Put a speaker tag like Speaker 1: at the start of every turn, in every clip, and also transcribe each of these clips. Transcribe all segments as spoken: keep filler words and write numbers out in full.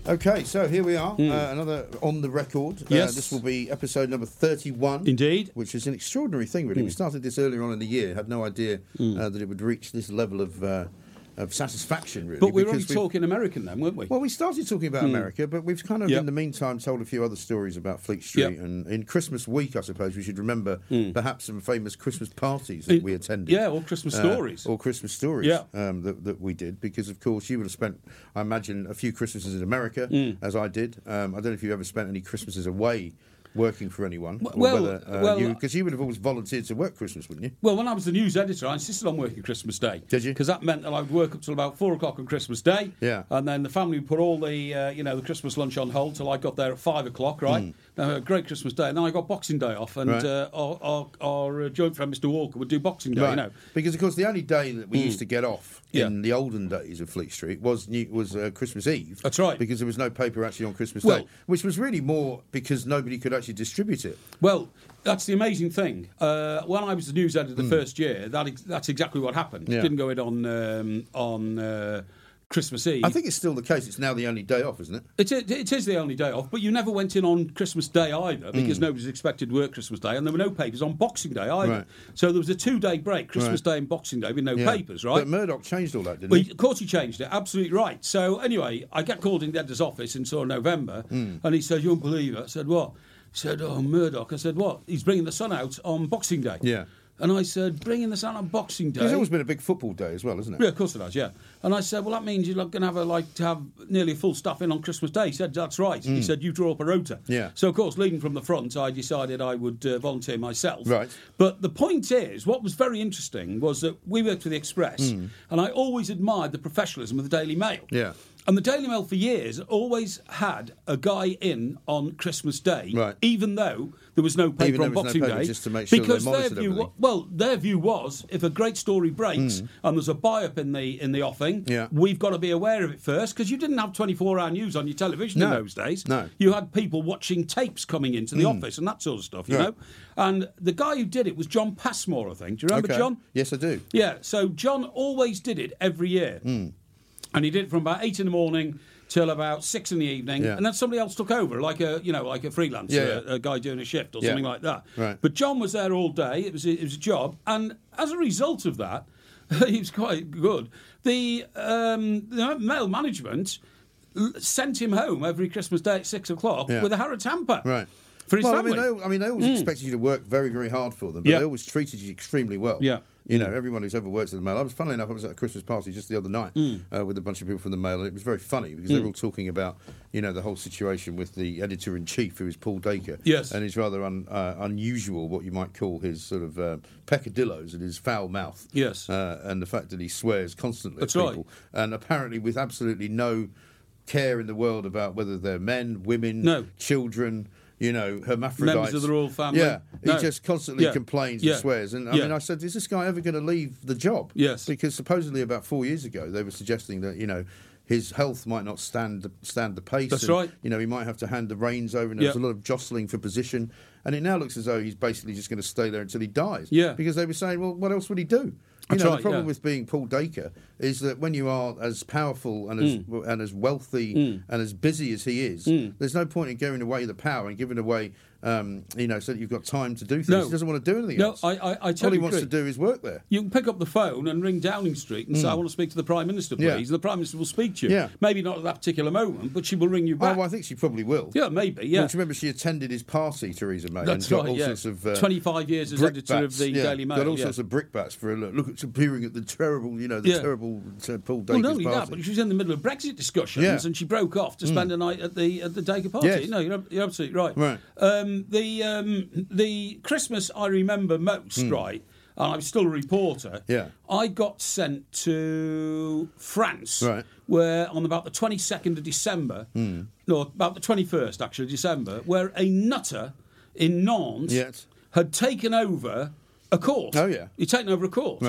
Speaker 1: Okay, so here we are,
Speaker 2: Mm.
Speaker 1: uh, another On the Record.
Speaker 2: Yes.
Speaker 1: Uh, this will be episode number thirty-one.
Speaker 2: Indeed.
Speaker 1: Which is an extraordinary thing, really.
Speaker 2: Mm.
Speaker 1: We started this earlier on in the year, had no idea
Speaker 2: Mm.
Speaker 1: uh, that it would reach this level of uh, of satisfaction, really.
Speaker 2: But we were only
Speaker 1: because we've-
Speaker 2: talking American then, weren't we?
Speaker 1: Well, we started talking about
Speaker 2: Mm.
Speaker 1: America, but we've kind of,
Speaker 2: Yep.
Speaker 1: in the meantime, told a few other stories about Fleet Street.
Speaker 2: Yep.
Speaker 1: And in Christmas week, I suppose, we should remember
Speaker 2: Mm.
Speaker 1: perhaps some famous Christmas parties that
Speaker 2: In-
Speaker 1: we attended.
Speaker 2: yeah, or Christmas
Speaker 1: Uh,
Speaker 2: stories.
Speaker 1: Or Christmas stories
Speaker 2: Yeah.
Speaker 1: um, that, that we did, because, of course, you would have spent, I imagine, a few Christmases in America,
Speaker 2: Mm.
Speaker 1: as I did. Um, I don't know if you ever spent any Christmases away working for anyone. or
Speaker 2: Well,
Speaker 1: whether, uh,
Speaker 2: well,
Speaker 1: you, because you would have always volunteered to work Christmas, wouldn't you?
Speaker 2: Well, when I was the news editor, I insisted on working Christmas Day.
Speaker 1: Did you?
Speaker 2: Because that meant that I would work up till about four o'clock on Christmas Day.
Speaker 1: Yeah.
Speaker 2: And then the family would put all the, uh, you know, the Christmas lunch on hold till I got there at five o'clock, right?
Speaker 1: Mm.
Speaker 2: Uh, great Christmas Day. And then I got Boxing Day off, and
Speaker 1: Right.
Speaker 2: uh, our, our, our uh, joint friend, Mister Walker, would do Boxing Day,
Speaker 1: Right.
Speaker 2: you know.
Speaker 1: Because, of course, the only day that we
Speaker 2: Mm.
Speaker 1: used to get off
Speaker 2: Yeah.
Speaker 1: in the olden days of Fleet Street was New, was uh, Christmas Eve.
Speaker 2: That's right.
Speaker 1: Because there was no paper actually on Christmas
Speaker 2: Well-
Speaker 1: Day, which was really more because nobody could actually distribute it.
Speaker 2: Well, that's the amazing thing. Uh, when I was the news editor the first year, that ex- that's exactly what happened.
Speaker 1: Hmm. Yeah.
Speaker 2: Didn't go in on um, on uh, Christmas Eve.
Speaker 1: I think it's still the case. It's now the only day off, isn't it?
Speaker 2: It is, it is the only day off, but you never went in on Christmas Day either, because nobody's expected to work Christmas Day, and there were no papers on Boxing Day either.
Speaker 1: Right.
Speaker 2: So there was a two-day break, Christmas
Speaker 1: Right.
Speaker 2: Day and Boxing Day, with no
Speaker 1: Yeah.
Speaker 2: papers, right?
Speaker 1: But Murdoch changed all that, didn't
Speaker 2: Well,
Speaker 1: he?
Speaker 2: of course he changed it, absolutely right. So anyway, I get called in the editor's office in sort of November,
Speaker 1: Hmm.
Speaker 2: and he said, "You won't believe it." I said, "What?" He said, "Oh, Murdoch." I said, "What?" He's bringing the sun out on Boxing Day.
Speaker 1: Yeah.
Speaker 2: And I said, "Bringing the sun on Boxing Day?"
Speaker 1: There's always been a big football day as well, isn't it?
Speaker 2: Yeah, of course it has, yeah. And I said, "Well, that means you're going to have a, like to have nearly a full staff in on Christmas Day." He said, "That's right." He said, "You draw up a rota."
Speaker 1: Yeah.
Speaker 2: So, of course, leading from the front, I decided I would uh, volunteer myself.
Speaker 1: Right.
Speaker 2: But the point is, what was very interesting was that we worked for the Express, and I always admired the professionalism of the Daily Mail.
Speaker 1: Yeah.
Speaker 2: And the Daily Mail for years always had a guy in on Christmas Day,
Speaker 1: Right.
Speaker 2: even though there was no paper
Speaker 1: Even though
Speaker 2: on
Speaker 1: there was no
Speaker 2: Boxing
Speaker 1: paper,
Speaker 2: Day,
Speaker 1: just to make sure they
Speaker 2: because their
Speaker 1: monitored
Speaker 2: view,
Speaker 1: everything.
Speaker 2: wa- well, their view was if a great story breaks and there's a buy-up in the in the offing,
Speaker 1: Hmm. Yeah.
Speaker 2: we've got to be aware of it first, because you didn't have twenty-four hour news on your television in
Speaker 1: No.
Speaker 2: those days.
Speaker 1: No.
Speaker 2: You had people watching tapes coming into the office and that sort of stuff, you
Speaker 1: Right.
Speaker 2: know. And the guy who did it was John Passmore, I think. Do you remember
Speaker 1: Okay.
Speaker 2: John?
Speaker 1: Yes, I do.
Speaker 2: Yeah, so John always did it every year.
Speaker 1: Hmm.
Speaker 2: And he did it from about eight in the morning till about six in the evening,
Speaker 1: Yeah.
Speaker 2: and then somebody else took over, like a you know, like a freelancer,
Speaker 1: Yeah, yeah.
Speaker 2: a, a guy doing a shift or
Speaker 1: Yeah.
Speaker 2: something like that.
Speaker 1: Right.
Speaker 2: But John was there all day. It was a, it was a job, and as a result of that, he was quite good. The, um, the Mail management l- sent him home every Christmas Day at six o'clock
Speaker 1: Yeah.
Speaker 2: with a Harrods hamper.
Speaker 1: Right.
Speaker 2: For his
Speaker 1: well,
Speaker 2: family.
Speaker 1: I mean, they, I mean, they always expected you to work very, very hard for them, but
Speaker 2: Yeah.
Speaker 1: they always treated you extremely well.
Speaker 2: Yeah.
Speaker 1: You know, everyone who's ever worked at the Mail. I was, funnily enough, I was at a Christmas party just the other night uh, with a bunch of people from the Mail, and it was very funny because they were all talking about, you know, the whole situation with the editor-in-chief, who is Paul Dacre.
Speaker 2: Yes.
Speaker 1: And his rather un, uh, unusual, what you might call his sort of uh, peccadillos and his foul mouth.
Speaker 2: Yes.
Speaker 1: Uh, and the fact that he swears constantly
Speaker 2: That's
Speaker 1: at
Speaker 2: right.
Speaker 1: people. And apparently with absolutely no care in the world about whether they're men, women,
Speaker 2: No.
Speaker 1: children, you know, hermaphrodites.
Speaker 2: Members of the royal family.
Speaker 1: Yeah, he
Speaker 2: No.
Speaker 1: just constantly
Speaker 2: Yeah.
Speaker 1: complains
Speaker 2: Yeah.
Speaker 1: and swears. And I
Speaker 2: Yeah.
Speaker 1: mean, I said, is this guy ever going to leave the job?
Speaker 2: Yes.
Speaker 1: Because supposedly about four years ago, they were suggesting that, you know, his health might not stand the, stand the pace.
Speaker 2: That's
Speaker 1: and,
Speaker 2: right.
Speaker 1: You know, he might have to hand the reins over, and there was
Speaker 2: Yeah.
Speaker 1: a lot of jostling for position. And it now looks as though he's basically just going to stay there until he dies.
Speaker 2: Yeah.
Speaker 1: Because they were saying, well, what else would he do? You
Speaker 2: That's
Speaker 1: know,
Speaker 2: right,
Speaker 1: the problem
Speaker 2: yeah.
Speaker 1: with being Paul Dacre is that when you are as powerful and as
Speaker 2: Mm.
Speaker 1: and as wealthy and as busy as he is, there's no point in giving away the power and giving away, um, you know, so that you've got time to do things.
Speaker 2: No.
Speaker 1: He doesn't want to do anything
Speaker 2: No,
Speaker 1: else.
Speaker 2: I, I, I
Speaker 1: All
Speaker 2: totally
Speaker 1: he wants
Speaker 2: agree.
Speaker 1: to do is work there.
Speaker 2: You can pick up the phone and ring Downing Street and say, "I want to speak to the Prime Minister, please."
Speaker 1: Yeah.
Speaker 2: And the Prime Minister will speak to you.
Speaker 1: Yeah.
Speaker 2: Maybe not at that particular moment, but she will ring you
Speaker 1: Oh,
Speaker 2: back.
Speaker 1: well, I think she probably will.
Speaker 2: Yeah, maybe, yeah.
Speaker 1: Well, do you remember she attended his party, Theresa May?
Speaker 2: That's
Speaker 1: and got
Speaker 2: right,
Speaker 1: all
Speaker 2: yeah.
Speaker 1: sorts of uh,
Speaker 2: twenty-five years as editor of
Speaker 1: brickbats.
Speaker 2: the
Speaker 1: Yeah,
Speaker 2: Daily Mail.
Speaker 1: got all
Speaker 2: yeah.
Speaker 1: sorts of brickbats for a look. Look at appearing at the terrible, you know, the
Speaker 2: Yeah.
Speaker 1: terrible uh, Paul
Speaker 2: Well,
Speaker 1: Dacre's
Speaker 2: not only
Speaker 1: party.
Speaker 2: that, but she was in the middle of Brexit discussions,
Speaker 1: Yeah.
Speaker 2: and she broke off to spend a night at the at the Dacre party.
Speaker 1: Yes.
Speaker 2: No, you're, you're absolutely right.
Speaker 1: Right.
Speaker 2: Um, the um, the Christmas I remember most, right? And I was still a reporter.
Speaker 1: Yeah.
Speaker 2: I got sent to France,
Speaker 1: Right.
Speaker 2: where on about the twenty-second of December, no, about the twenty-first actually December, where a nutter in Nantes
Speaker 1: Yes.
Speaker 2: had taken over a court.
Speaker 1: Oh, yeah.
Speaker 2: He'd taken over a court.
Speaker 1: Right.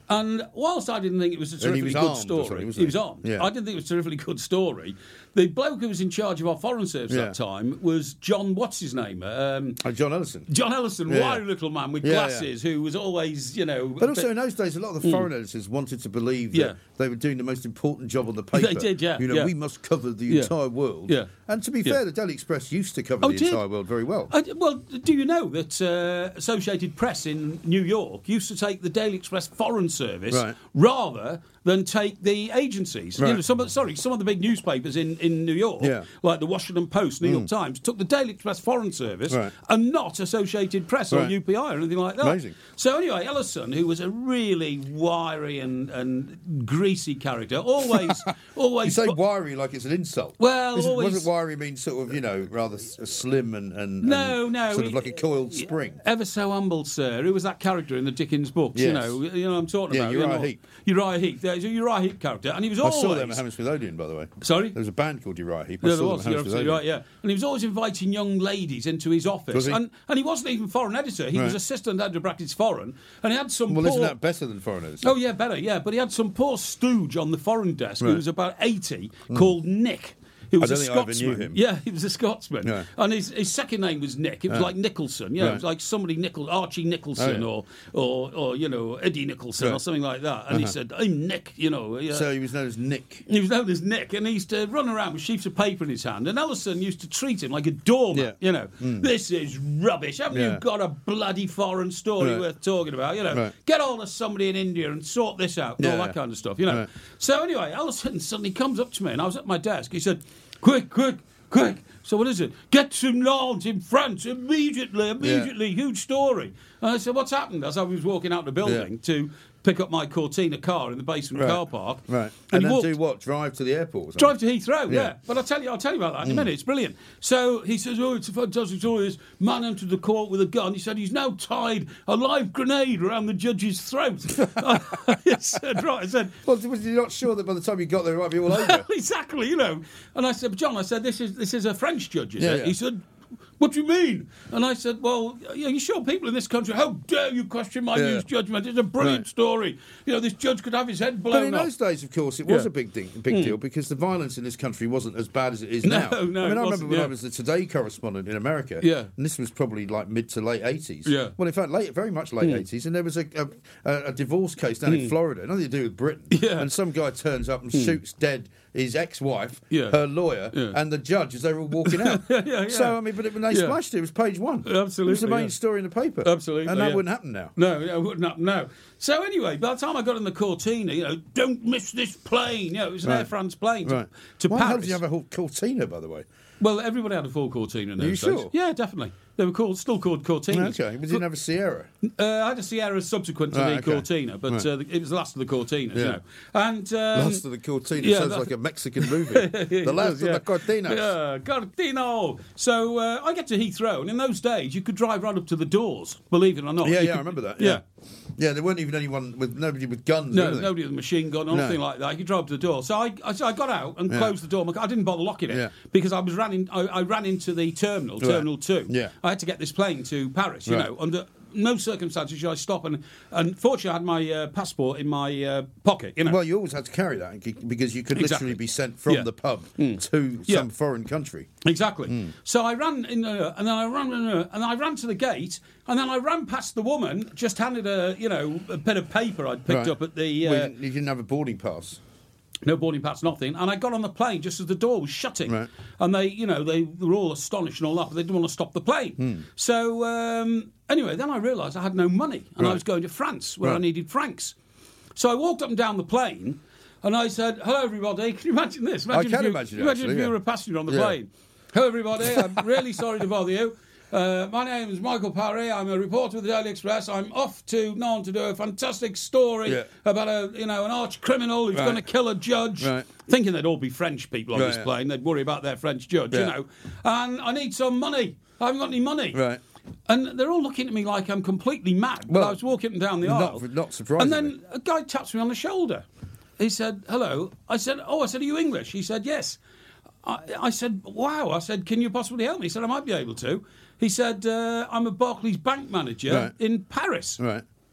Speaker 2: And whilst I didn't think it was a
Speaker 1: And he
Speaker 2: terrifically
Speaker 1: was
Speaker 2: good
Speaker 1: armed or
Speaker 2: story,
Speaker 1: something, wasn't
Speaker 2: he
Speaker 1: he?
Speaker 2: was armed.
Speaker 1: Yeah.
Speaker 2: I didn't think it was a terrifically good story. The bloke who was in charge of our foreign service
Speaker 1: Yeah.
Speaker 2: at that time was John, what's his name? Um,
Speaker 1: Oh, John Ellison.
Speaker 2: John Ellison,
Speaker 1: Yeah.
Speaker 2: wiry little man with
Speaker 1: Yeah, yeah.
Speaker 2: glasses, who was always, you know.
Speaker 1: But
Speaker 2: a
Speaker 1: also
Speaker 2: bit-
Speaker 1: in those days, a lot of the foreign editors wanted to believe that
Speaker 2: Yeah.
Speaker 1: they were doing the most important job on the paper.
Speaker 2: They did, yeah,
Speaker 1: You know,
Speaker 2: yeah.
Speaker 1: we must cover the
Speaker 2: Yeah.
Speaker 1: entire world.
Speaker 2: Yeah.
Speaker 1: And to be
Speaker 2: Yeah.
Speaker 1: fair, the Daily Express used to cover
Speaker 2: Oh,
Speaker 1: the
Speaker 2: did?
Speaker 1: entire world very well.
Speaker 2: I, well, do you know that uh, Associated Press in New York used to take the Daily Express Foreign Service
Speaker 1: Right.
Speaker 2: rather than take the agencies? You
Speaker 1: Right.
Speaker 2: know, some of, sorry, some of the big newspapers in, in New York,
Speaker 1: Yeah.
Speaker 2: like the Washington Post, New York Times, took the Daily Express Foreign Service
Speaker 1: Right.
Speaker 2: and not Associated Press or
Speaker 1: Right.
Speaker 2: U P I or anything like that.
Speaker 1: Amazing.
Speaker 2: So anyway, Ellison, who was a really wiry and, and greasy character, always, always.
Speaker 1: You say
Speaker 2: bu-
Speaker 1: wiry like it's an insult.
Speaker 2: Well,
Speaker 1: This is-
Speaker 2: always-
Speaker 1: wasn't wiry mean sort of, you know, rather s- slim and, and,
Speaker 2: No,
Speaker 1: and
Speaker 2: no,
Speaker 1: sort of
Speaker 2: he-
Speaker 1: like a coiled spring?
Speaker 2: Ever so humble, sir. Who was that character in the Dickens books? You
Speaker 1: Yes.
Speaker 2: know, you know what I'm talking
Speaker 1: Yeah,
Speaker 2: about.
Speaker 1: Uriah
Speaker 2: you know,
Speaker 1: Heep.
Speaker 2: Uriah Heep. There's a Uriah Heep character, and he was
Speaker 1: I
Speaker 2: always.
Speaker 1: saw them at Hammersmith Odeon, by the way.
Speaker 2: Sorry?
Speaker 1: There was a band called Uriah Heep. I
Speaker 2: Yeah,
Speaker 1: saw
Speaker 2: there
Speaker 1: them
Speaker 2: was.
Speaker 1: at
Speaker 2: You're
Speaker 1: Hammersmith
Speaker 2: absolutely
Speaker 1: Odeon.
Speaker 2: right. Yeah, and he was always inviting young ladies into his office,
Speaker 1: Was he?
Speaker 2: and and he wasn't even foreign editor. He was
Speaker 1: Right.
Speaker 2: assistant editor brackets foreign, and he had some.
Speaker 1: Well,
Speaker 2: poor...
Speaker 1: isn't that better than foreign editor?
Speaker 2: Oh yeah, better. Yeah, but he had some poor stooge on the foreign desk who
Speaker 1: Right.
Speaker 2: was about eighty, called Nick. Who was
Speaker 1: I don't
Speaker 2: a
Speaker 1: think I ever
Speaker 2: Scotsman.
Speaker 1: knew him.
Speaker 2: Yeah, he was a Scotsman.
Speaker 1: Yeah.
Speaker 2: And his, his second name was Nick. It was
Speaker 1: Yeah.
Speaker 2: like Nicholson. Yeah, it
Speaker 1: Right.
Speaker 2: was like somebody Nichol, Archie Nicholson
Speaker 1: Oh,
Speaker 2: or, or or you know Eddie Nicholson or
Speaker 1: Right.
Speaker 2: something like that. And he
Speaker 1: Uh-huh.
Speaker 2: said, "I'm Nick." You know. Yeah.
Speaker 1: So he was known as Nick.
Speaker 2: He was known as Nick, and he used to run around with sheets of paper in his hand. And Ellison used to treat him like a doormat.
Speaker 1: Yeah.
Speaker 2: You know, this is rubbish. Haven't
Speaker 1: Yeah.
Speaker 2: you got a bloody foreign story
Speaker 1: Right.
Speaker 2: worth talking about? You know,
Speaker 1: Right.
Speaker 2: get hold of somebody in India and sort this out, and all
Speaker 1: Yeah,
Speaker 2: that
Speaker 1: yeah.
Speaker 2: kind of stuff. You know.
Speaker 1: Right.
Speaker 2: So anyway, Ellison suddenly comes up to me, and I was at my desk. He said, "Quick, quick, quick!" So what is it? Get some Nantes in France immediately, immediately. Huge story. And I said, "What's happened?" As I was walking out the building
Speaker 1: Yeah.
Speaker 2: to pick up my Cortina car in the basement
Speaker 1: Right.
Speaker 2: car park.
Speaker 1: Right.
Speaker 2: And,
Speaker 1: And,
Speaker 2: he
Speaker 1: then
Speaker 2: walked,
Speaker 1: do what? Drive to the airport or something?
Speaker 2: Drive to Heathrow, yeah.
Speaker 1: Yeah.
Speaker 2: But I'll tell you, I'll tell you about that in a minute. It's brilliant. So he says, "Oh, it's a fantastic story. This man entered the court with a gun. He said he's now tied a live grenade around the judge's throat." I said, right. I said,
Speaker 1: Well, was you not sure that by the time you got there it might be all over?
Speaker 2: exactly, you know. And I said, "But John," I said, "This is this is a French judge, is
Speaker 1: Yeah,
Speaker 2: it?"
Speaker 1: yeah.
Speaker 2: He said, "What do you mean?" And I said, "Well, are you sure people in this country? How dare you question my
Speaker 1: Yeah.
Speaker 2: news judgment? It's a brilliant
Speaker 1: Right.
Speaker 2: story. You know, this judge could have his head
Speaker 1: But
Speaker 2: blown
Speaker 1: in
Speaker 2: off."
Speaker 1: those days, of course, it was
Speaker 2: Yeah.
Speaker 1: a big, thing, big deal because the violence in this country wasn't as bad as it is
Speaker 2: No,
Speaker 1: now.
Speaker 2: no,
Speaker 1: I
Speaker 2: it
Speaker 1: mean, I remember
Speaker 2: wasn't,
Speaker 1: when
Speaker 2: yeah.
Speaker 1: I was the Today correspondent in America,
Speaker 2: Yeah.
Speaker 1: and this was probably like mid to late eighties.
Speaker 2: Yeah.
Speaker 1: Well, in fact, late, very much late eighties, and there was a, a, a divorce case down in Florida, nothing to do with Britain.
Speaker 2: Yeah.
Speaker 1: And some guy turns up and shoots dead his ex-wife,
Speaker 2: Yeah.
Speaker 1: her lawyer,
Speaker 2: Yeah.
Speaker 1: and the judge as they were all walking out.
Speaker 2: Yeah, yeah.
Speaker 1: So, I mean, but it, when they
Speaker 2: Yeah.
Speaker 1: smashed it, it was page one.
Speaker 2: Absolutely,
Speaker 1: It was the main
Speaker 2: yeah.
Speaker 1: story in the paper.
Speaker 2: Absolutely,
Speaker 1: And that
Speaker 2: yeah.
Speaker 1: wouldn't happen now.
Speaker 2: No, it wouldn't happen, no. So anyway, by the time I got in the Cortina, you know, don't miss this plane. You know, it was an
Speaker 1: Right.
Speaker 2: Air France plane to,
Speaker 1: Right.
Speaker 2: to
Speaker 1: Why the
Speaker 2: Paris.
Speaker 1: hell did you have a whole Cortina, by the way?
Speaker 2: Well, everybody had a full Cortina in
Speaker 1: Are you
Speaker 2: those days.
Speaker 1: sure?
Speaker 2: Yeah, definitely. They were called, still called Cortinas.
Speaker 1: Okay, but you didn't have a Sierra.
Speaker 2: Uh, I had a Sierra subsequent to
Speaker 1: Right,
Speaker 2: the
Speaker 1: okay.
Speaker 2: Cortina, but
Speaker 1: Right.
Speaker 2: uh, it was the last of the Cortinas, you
Speaker 1: Yeah.
Speaker 2: know. And um,
Speaker 1: Last of the Cortina
Speaker 2: yeah,
Speaker 1: sounds
Speaker 2: that-
Speaker 1: like a Mexican movie.
Speaker 2: It
Speaker 1: the last
Speaker 2: does,
Speaker 1: of
Speaker 2: yeah.
Speaker 1: the Cortinas.
Speaker 2: Yeah, Cortino. So uh, I get to Heathrow, and in those days, you could drive right up to the doors, believe it or not.
Speaker 1: Yeah,
Speaker 2: You
Speaker 1: yeah, I
Speaker 2: could-
Speaker 1: remember that.
Speaker 2: Yeah.
Speaker 1: Yeah. yeah, there weren't even anyone with nobody with guns. or
Speaker 2: No,
Speaker 1: anything.
Speaker 2: nobody with a machine gun or
Speaker 1: No.
Speaker 2: anything like that. You could drive up to the door. So I, I, so I got out and
Speaker 1: Yeah.
Speaker 2: closed the door. I didn't bother locking it
Speaker 1: Yeah.
Speaker 2: because I was running. I, I ran into the terminal,
Speaker 1: Right.
Speaker 2: Terminal Two.
Speaker 1: Yeah.
Speaker 2: I had to get this plane to Paris. You
Speaker 1: Right.
Speaker 2: know, under no circumstances should I stop. And and fortunately, I had my uh, passport in my uh, pocket. You know.
Speaker 1: Well, you always had to carry that because you could
Speaker 2: Exactly.
Speaker 1: literally be sent from
Speaker 2: Yeah.
Speaker 1: the pub to
Speaker 2: Yeah.
Speaker 1: some foreign country.
Speaker 2: Exactly. So I ran in, uh, and then I ran, uh, and I ran to the gate, and then I ran past the woman, just handed a, you know, a bit of paper I'd picked
Speaker 1: Right.
Speaker 2: up at the. Uh,
Speaker 1: Well, you, you didn't have a boarding pass.
Speaker 2: No boarding pass, nothing. And I got on the plane just as the door was shutting.
Speaker 1: Right.
Speaker 2: And they, you know, they were all astonished and all that, but they didn't want to stop the plane. So, um, anyway, then I realised I had no money and I
Speaker 1: Right.
Speaker 2: was going to France where I
Speaker 1: Right.
Speaker 2: needed francs. So I walked up and down the plane and I said, "Hello, everybody." Can you imagine this? Imagine
Speaker 1: can
Speaker 2: if you,
Speaker 1: imagine it,
Speaker 2: imagine if
Speaker 1: actually,
Speaker 2: you were
Speaker 1: yeah.
Speaker 2: a passenger on the
Speaker 1: Yeah.
Speaker 2: plane. "Hello, everybody. I'm really sorry to bother you. Uh, my name is Michael Parry. I'm a reporter with the Daily Express. I'm off to Nantes to do a fantastic story
Speaker 1: Yeah.
Speaker 2: about a, you know, an arch criminal who's
Speaker 1: Right.
Speaker 2: going to kill a judge."
Speaker 1: Right.
Speaker 2: Thinking they'd all be French people on
Speaker 1: Right,
Speaker 2: this
Speaker 1: yeah.
Speaker 2: plane. They'd worry about their French judge, you
Speaker 1: Yeah.
Speaker 2: know. And I need some money. I haven't got any money.
Speaker 1: Right.
Speaker 2: And they're all looking at me like I'm completely mad. But
Speaker 1: Well,
Speaker 2: I was walking up and down the
Speaker 1: not-
Speaker 2: aisle.
Speaker 1: not surprisingly.
Speaker 2: And then a guy taps me on the shoulder. He said, "Hello." I said, "Oh," I said, "Are you English?" He said, "Yes." I, I said, "Wow." I said, "Can you possibly help me?" He said, "I might be able to." He said, uh, "I'm a Barclays bank manager
Speaker 1: Right.
Speaker 2: in Paris."
Speaker 1: Right.